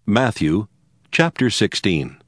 Matthew chapter 16.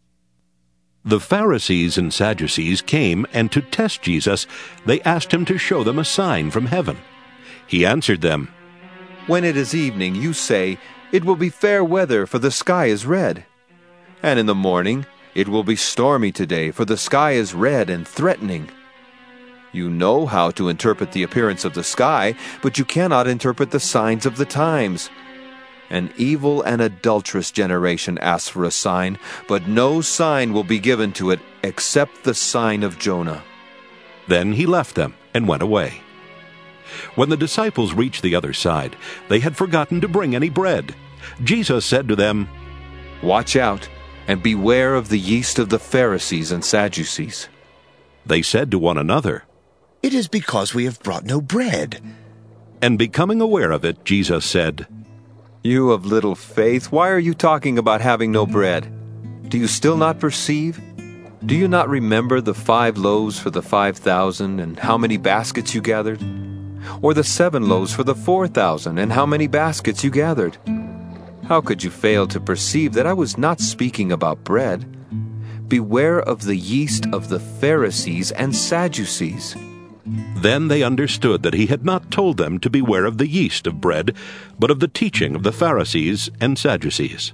The Pharisees and Sadducees came, and to test Jesus, they asked him to show them a sign from heaven. He answered them, When it is evening, you say, "It will be fair weather, for the sky is red." And in the morning, "It will be stormy today, for the sky is red and threatening." You know how to interpret the appearance of the sky, but you cannot interpret the signs of the times. An evil and adulterous generation asks for a sign, but no sign will be given to it except the sign of Jonah. Then he left them and went away. When the disciples reached the other side, they had forgotten to bring any bread. Jesus said to them, Watch out, and beware of the yeast of the Pharisees and Sadducees. They said to one another, It is because we have brought no bread. And becoming aware of it, Jesus said, You of little faith, why are you talking about having no bread? Do you still not perceive? Do you not remember the 5 loaves for the 5,000 and how many baskets you gathered? Or the 7 loaves for the 4,000 and how many baskets you gathered? How could you fail to perceive that I was not speaking about bread? Beware of the yeast of the Pharisees and Sadducees. Then they understood that he had not told them to beware of the yeast of bread, but of the teaching of the Pharisees and Sadducees.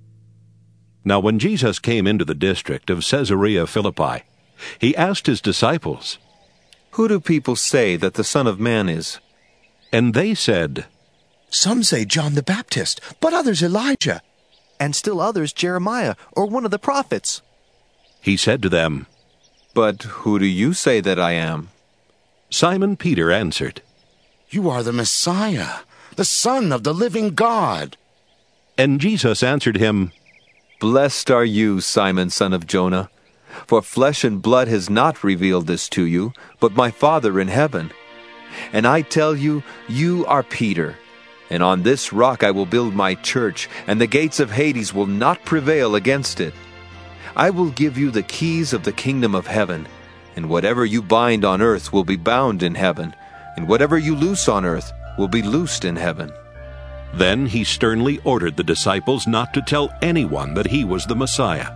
Now when Jesus came into the district of Caesarea Philippi, he asked his disciples, Who do people say that the Son of Man is? And they said, Some say John the Baptist, but others Elijah, and still others Jeremiah or one of the prophets. He said to them, But who do you say that I am? Simon Peter answered, You are the Messiah, the Son of the living God. And Jesus answered him, Blessed are you, Simon, son of Jonah, for flesh and blood has not revealed this to you, but my Father in heaven. And I tell you, you are Peter, and on this rock I will build my church, and the gates of Hades will not prevail against it. I will give you the keys of the kingdom of heaven, and whatever you bind on earth will be bound in heaven, and whatever you loose on earth will be loosed in heaven. Then he sternly ordered the disciples not to tell anyone that he was the Messiah.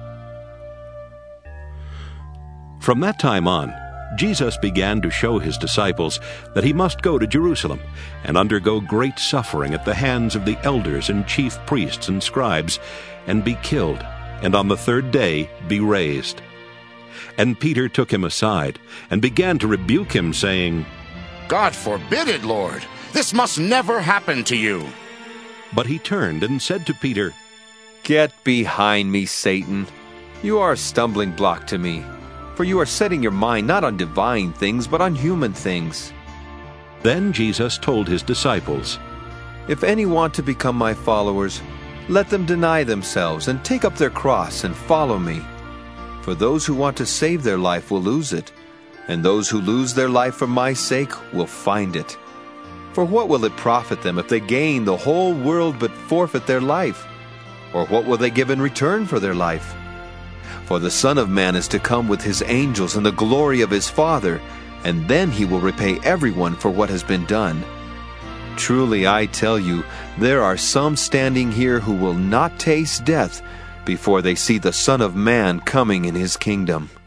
From that time on, Jesus began to show his disciples that he must go to Jerusalem and undergo great suffering at the hands of the elders and chief priests and scribes, and be killed, and on the 3rd day be raised. And Peter took him aside and began to rebuke him, saying, God forbid it, Lord. This must never happen to you. But he turned and said to Peter, Get behind me, Satan. You are a stumbling block to me, for you are setting your mind not on divine things, but on human things. Then Jesus told his disciples, If any want to become my followers, let them deny themselves and take up their cross and follow me. For those who want to save their life will lose it, and those who lose their life for my sake will find it. For what will it profit them if they gain the whole world but forfeit their life? Or what will they give in return for their life? For the Son of Man is to come with his angels in the glory of his Father, and then he will repay everyone for what has been done. Truly I tell you, there are some standing here who will not taste death before they see the Son of Man coming in his kingdom.